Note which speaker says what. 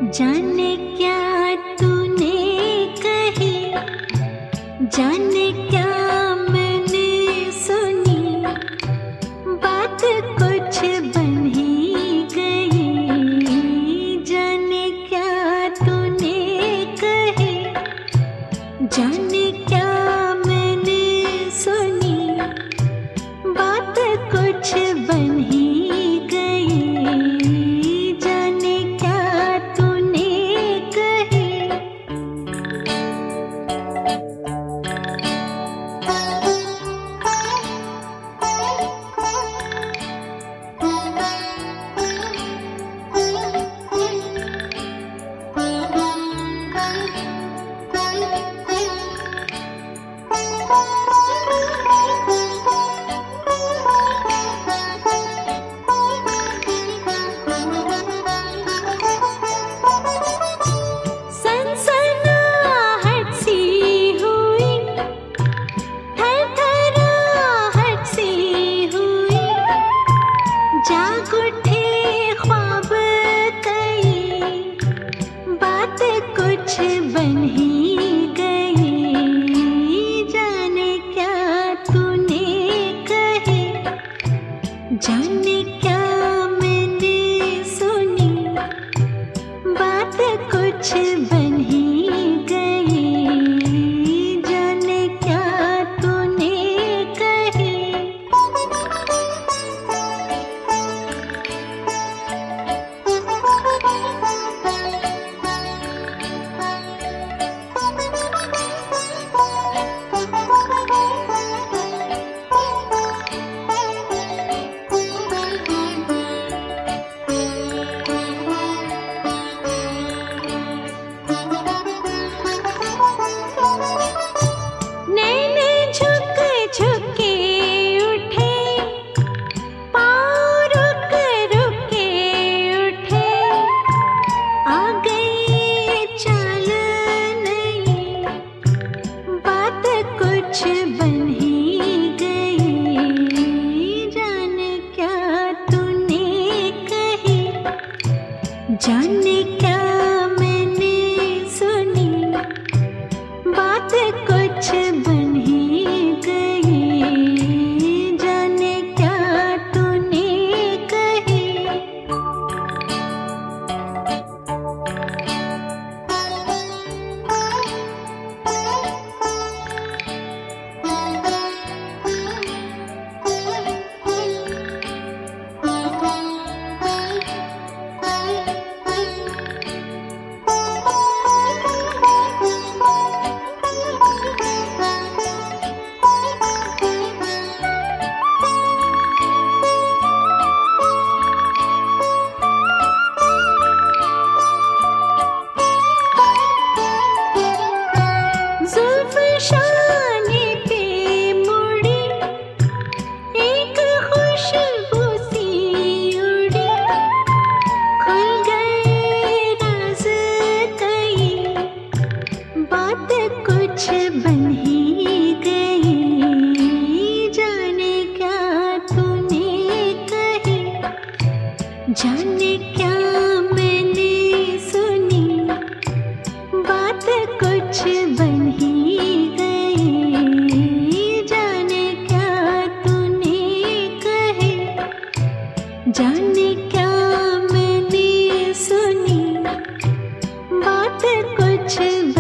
Speaker 1: जाने क्या तूने कही, जाने क्या मैंने सुनी, बात कुछ बन ही गई। जाने क्या तूने कही, जाने क्या मैंने सुनी, बात कुछ बन ही गई। जाने क्या तूने कही। जाग उठे ख्वाब कई, बात कुछ बन ही गई। जाने क्या तूने कही, जाने क्या मैंने सुनी, बात कुछ बन ही गई। जाने क्या तूने कही। कुछ बन ही गई। जाने क्या तूने कही, जाने क्या मैंने सुनी, बात कुछ बन ही गई। जाने क्या तूने कही। शाने पे मुड़ी एक खुशबू सी उड़ी, खुल गए राज कई, बात कुछ बन ही गई। जाने क्या तूने कही, जाने क्या मैंने सुनी, बात कुछ बन ही जाने क्या मैंने सुनी, बात कुछ